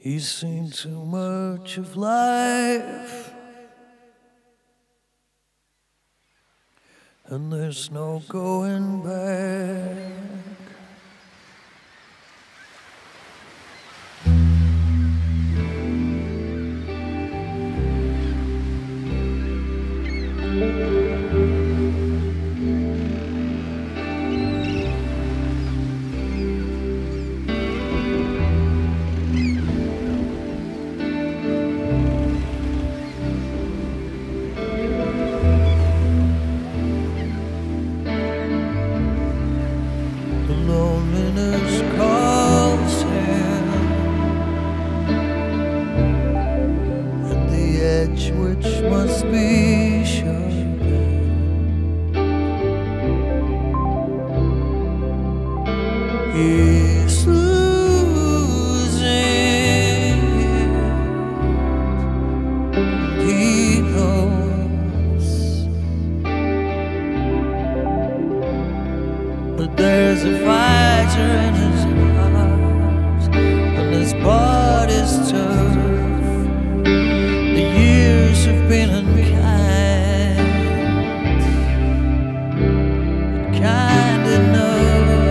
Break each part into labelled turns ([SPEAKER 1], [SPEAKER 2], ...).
[SPEAKER 1] He's seen too much of life, and there's no going back. Loneliness calls him, and the edge which must be sharpened is losing it, and he knows, but there's a fighter in his heart, and his body's tough. The years have been unkind, but kind enough.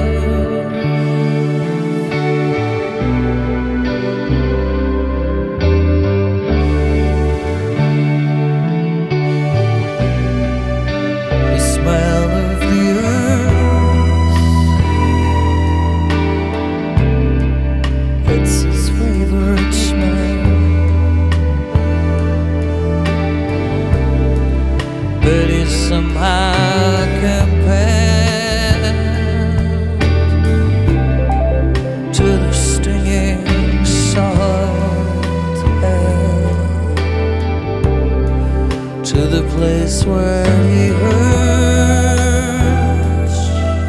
[SPEAKER 1] The smell of the earth, it's his favorite smell, but he's somehow compelled to the stinging salt hell, to the place where he hurts,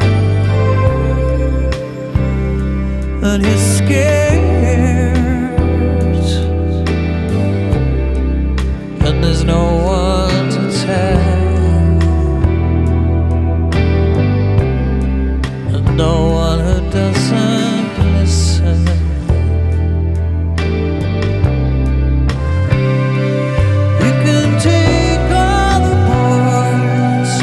[SPEAKER 1] and he's scared, and there's no one to tell, and no one who doesn't listen. You can take all the parts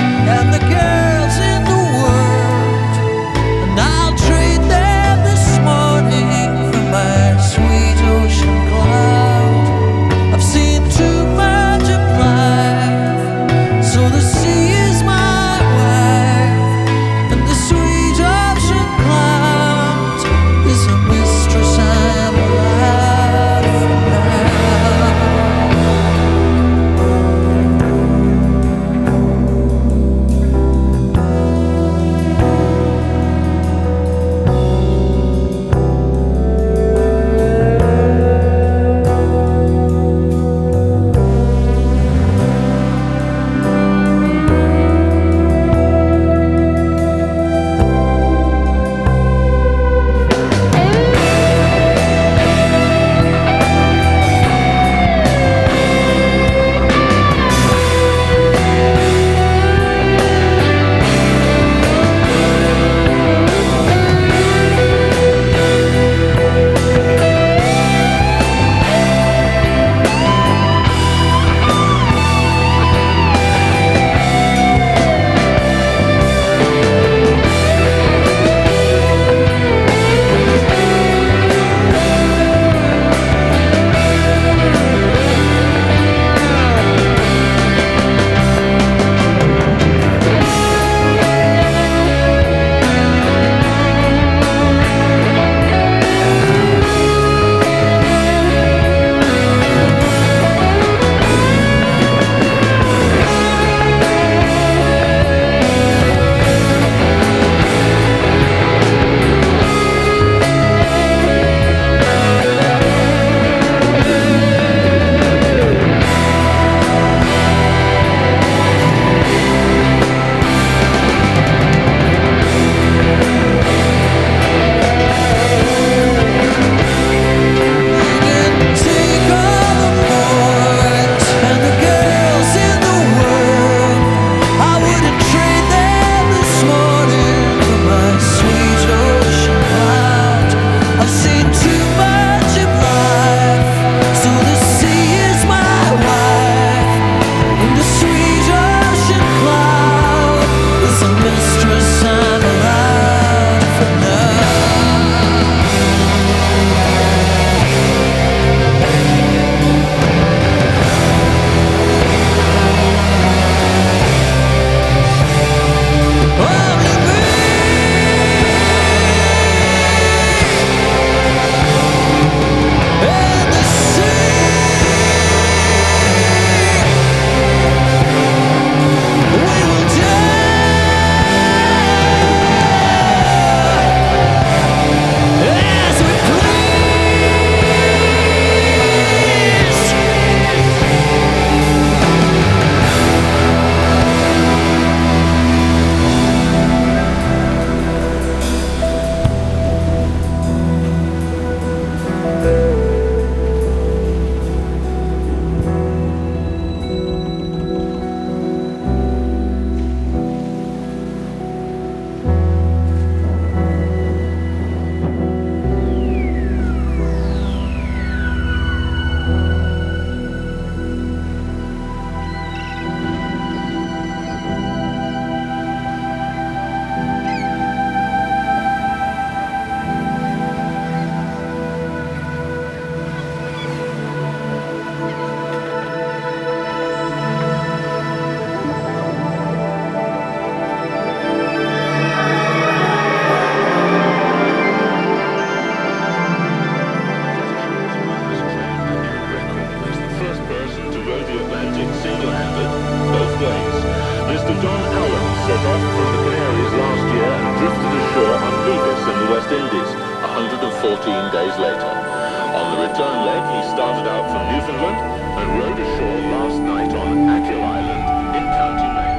[SPEAKER 2] 14 days later. On the return leg, he started out from Newfoundland and rowed ashore last night on Achill Island in County Mayo.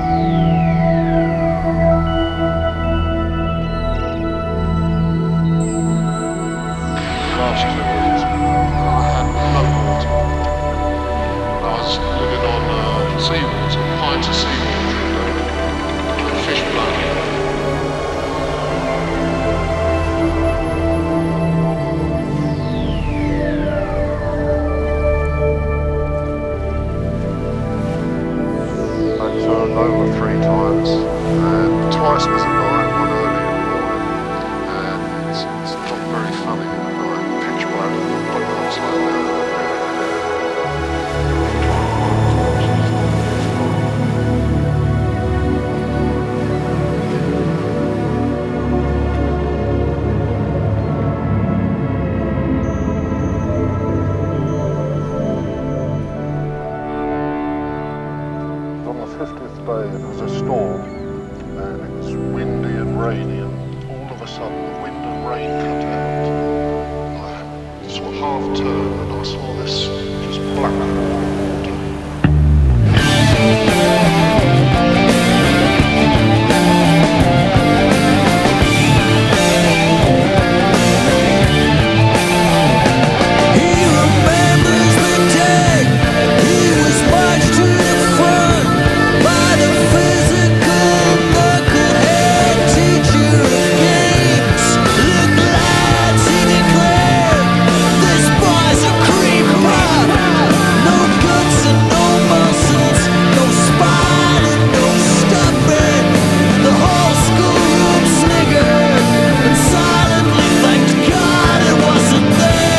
[SPEAKER 3] Last 2 weeks, I had no water. I was living on seawater, pints of seawater a day, and fish blood. I turned over 3 times, and twice was at night, one early in the morning, and it's not very funny at night, pitch black, but it looks like that. On the 50th day it was a storm and it was windy and rainy, and all of a sudden the wind and rain cut out. I sort of half turned and I saw this just black wall of water.
[SPEAKER 1] He remembers the day he was marched to the front by the physical knucklehead teacher of games. Look, lads, he declared, this boy's a creeper. No guts and no muscles, no spine and no stuffing. The whole schoolroom sniggered and silently thanked God it wasn't there.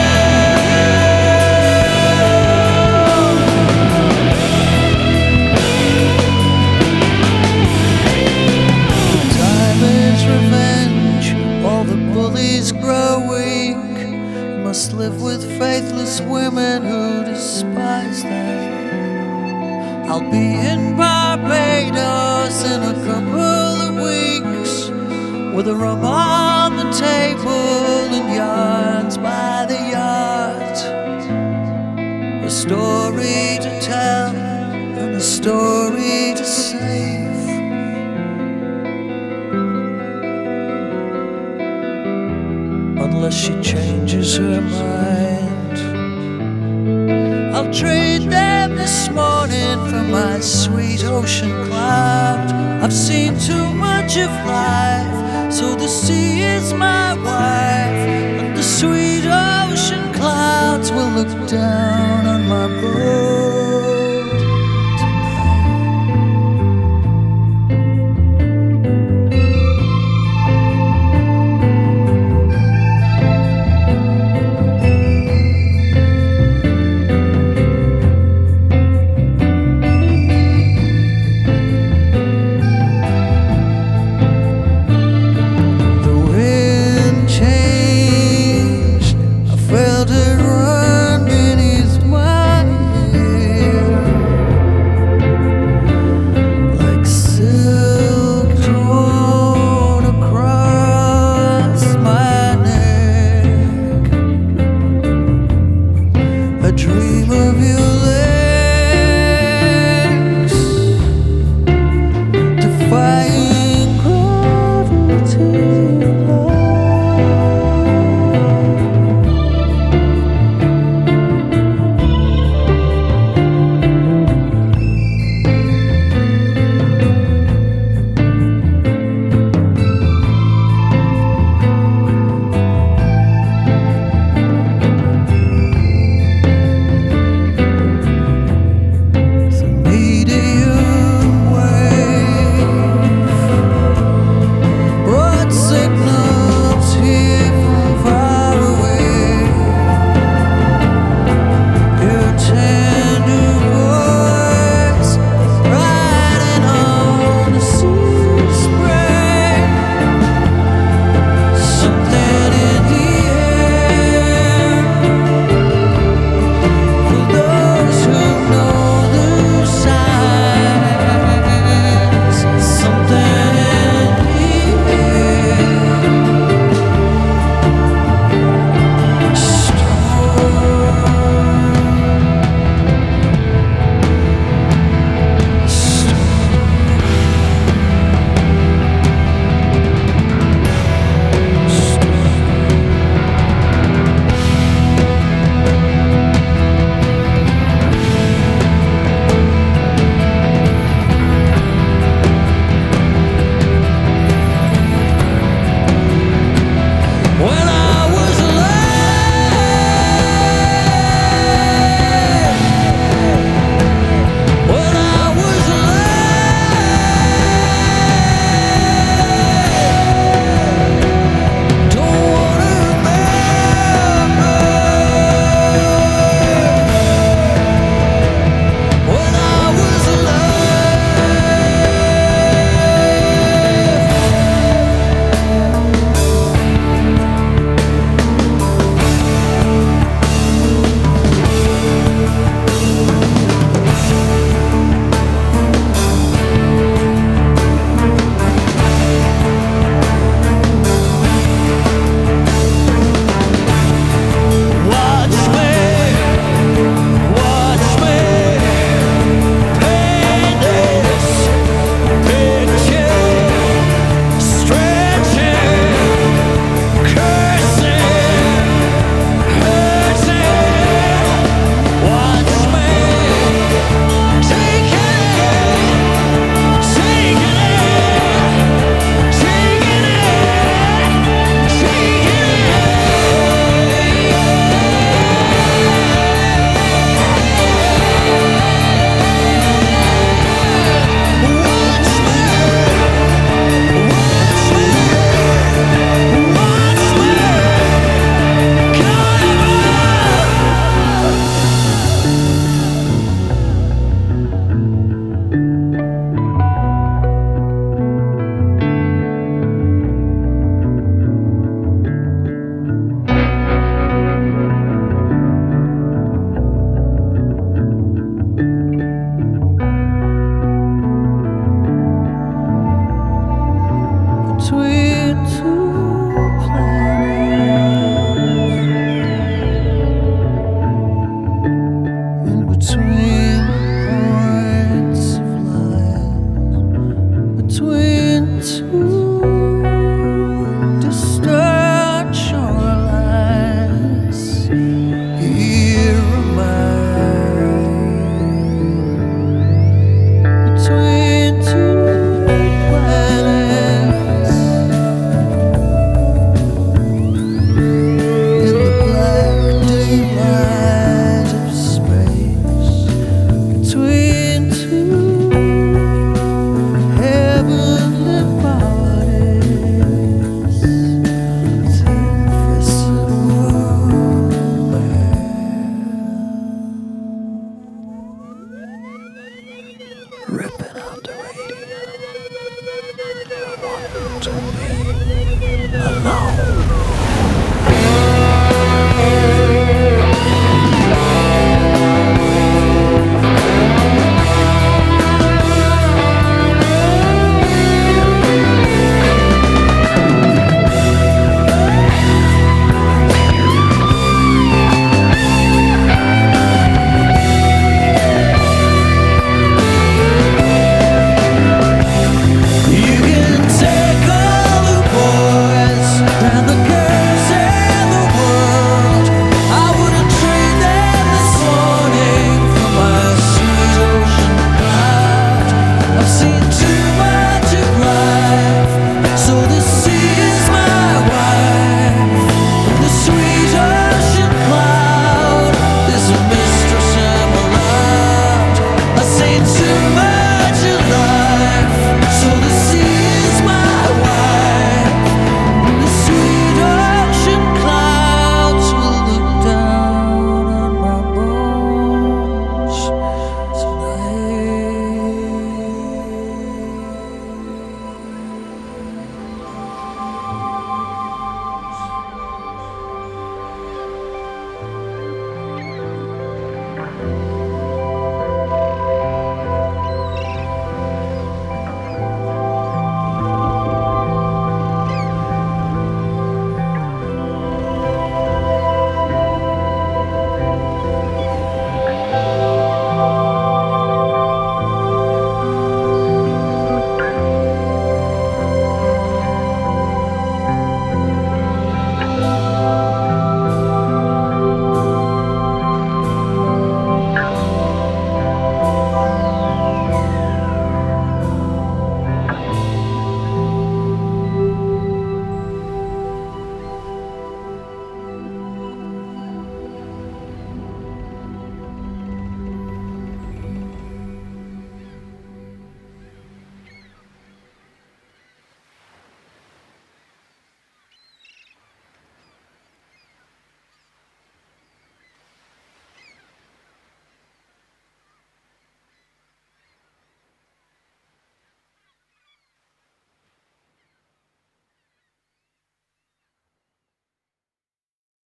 [SPEAKER 1] Time is revenge, all the bullies grow weak. Must live with faithless women who despise them. I'll be in Barbados in a couple of weeks, with a rum on the table and yarns by the yard. A story to tell and a story to save. Unless she changes her mind, I'll trade them this morning for my sweet ocean cloud. I've seen too much of life, so the sea is my wife, and the sweet ocean clouds will look down on my boat tonight. The wind changed, I felt it